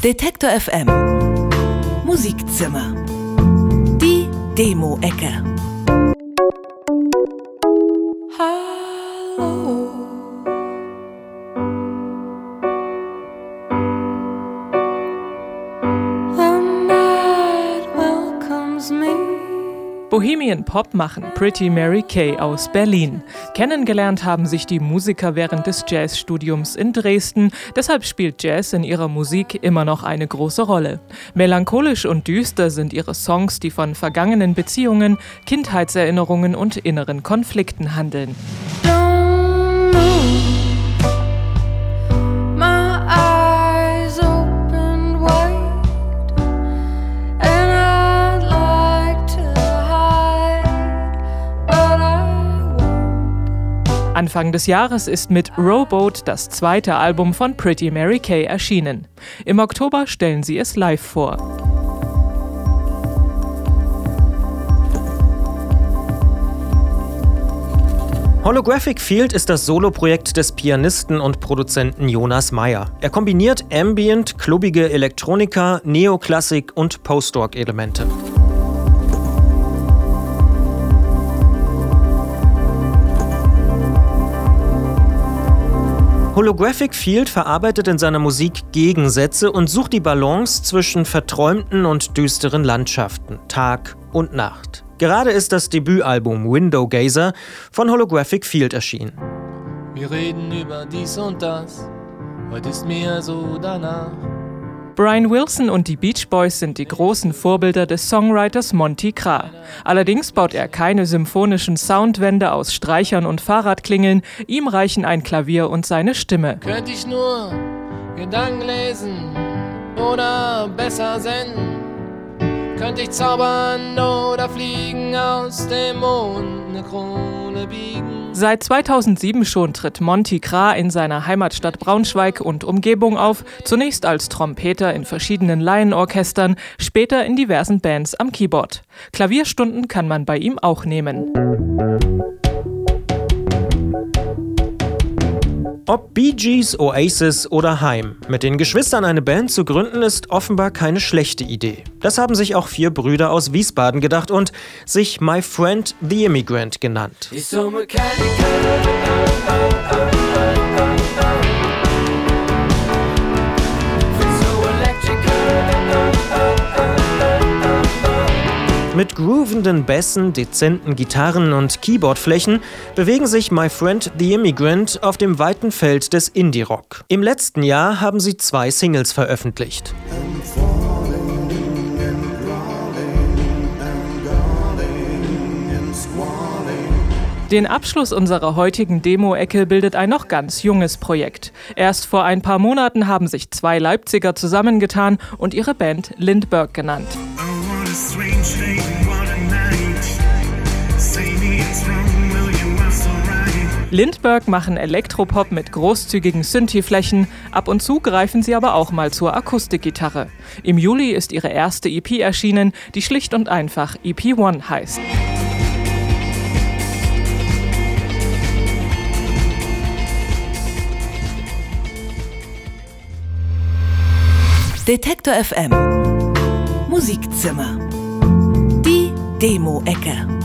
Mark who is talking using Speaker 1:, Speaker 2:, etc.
Speaker 1: Detektor FM Musikzimmer. Die Demo-Ecke.
Speaker 2: Hallo. The night welcomes me.
Speaker 3: Bohemian Pop machen Pretty Mary Kay aus Berlin. Kennengelernt haben sich die Musiker während des Jazzstudiums in Dresden. Deshalb spielt Jazz in ihrer Musik immer noch eine große Rolle. Melancholisch und düster sind ihre Songs, die von vergangenen Beziehungen, Kindheitserinnerungen und inneren Konflikten handeln. Anfang des Jahres ist mit Rowboat das zweite Album von Pretty Mary Kay erschienen. Im Oktober stellen sie es live vor.
Speaker 4: Holographic Field ist das Soloprojekt des Pianisten und Produzenten Jonas Meyer. Er kombiniert Ambient, klubbige Elektronika, Neoklassik und Post-Rock-Elemente. Holographic Field verarbeitet in seiner Musik Gegensätze und sucht die Balance zwischen verträumten und düsteren Landschaften, Tag und Nacht. Gerade ist das Debütalbum Window Gazer von Holographic Field erschienen.
Speaker 5: Wir reden über dies und das, heute ist mir so danach.
Speaker 3: Brian Wilson und die Beach Boys sind die großen Vorbilder des Songwriters Monty Krah. Allerdings baut er keine symphonischen Soundwände aus Streichern und Fahrradklingeln, ihm reichen ein Klavier und seine Stimme.
Speaker 5: Könnte ich nur Gedanken lesen oder besser senden? Könnte ich zaubern oder fliegen, aus dem Mond eine Krone biegen?
Speaker 3: Seit 2007 schon tritt Monty Krah in seiner Heimatstadt Braunschweig und Umgebung auf, zunächst als Trompeter in verschiedenen Laienorchestern, später in diversen Bands am Keyboard. Klavierstunden kann man bei ihm auch nehmen.
Speaker 4: Ob Bee Gees, Oasis oder Haim, mit den Geschwistern eine Band zu gründen, ist offenbar keine schlechte Idee. Das haben sich auch 4 Brüder aus Wiesbaden gedacht und sich My Friend the Immigrant genannt. Mit groovenden Bässen, dezenten Gitarren und Keyboardflächen bewegen sich My Friend the Immigrant auf dem weiten Feld des Indie-Rock. Im letzten Jahr haben sie 2 Singles veröffentlicht.
Speaker 3: Den Abschluss unserer heutigen Demo-Ecke bildet ein noch ganz junges Projekt. Erst vor ein paar Monaten haben sich 2 Leipziger zusammengetan und ihre Band Lindbergh genannt. Lindbergh machen Elektropop mit großzügigen Synthi-Flächen, ab und zu greifen sie aber auch mal zur Akustikgitarre. Im Juli ist ihre erste EP erschienen, die schlicht und einfach EP1 heißt.
Speaker 1: Detektor FM Musikzimmer. Die Demo-Ecke.